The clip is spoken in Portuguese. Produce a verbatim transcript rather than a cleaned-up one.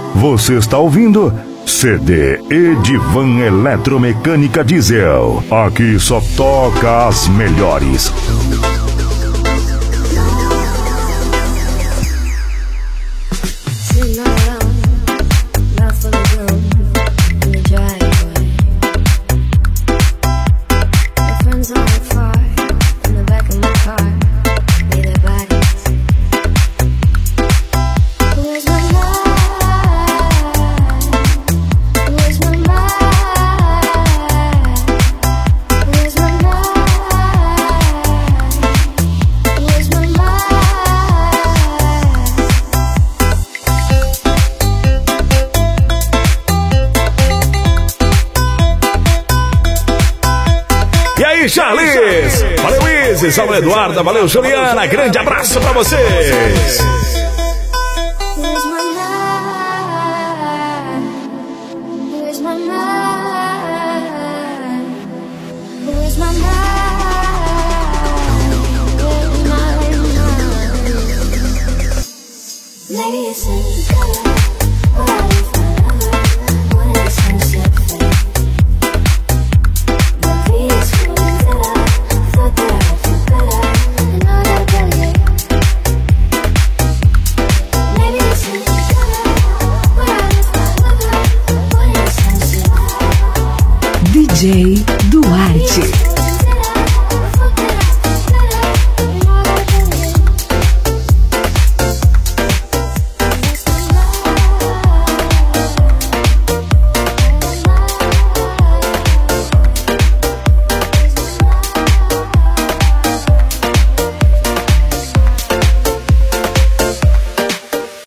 Você está ouvindo C D Edivan Eletromecânica Diesel. Aqui só toca as melhores. Charles, valeu Isis, valeu Eduarda, valeu Juliana, grande abraço pra vocês. D J Duarte.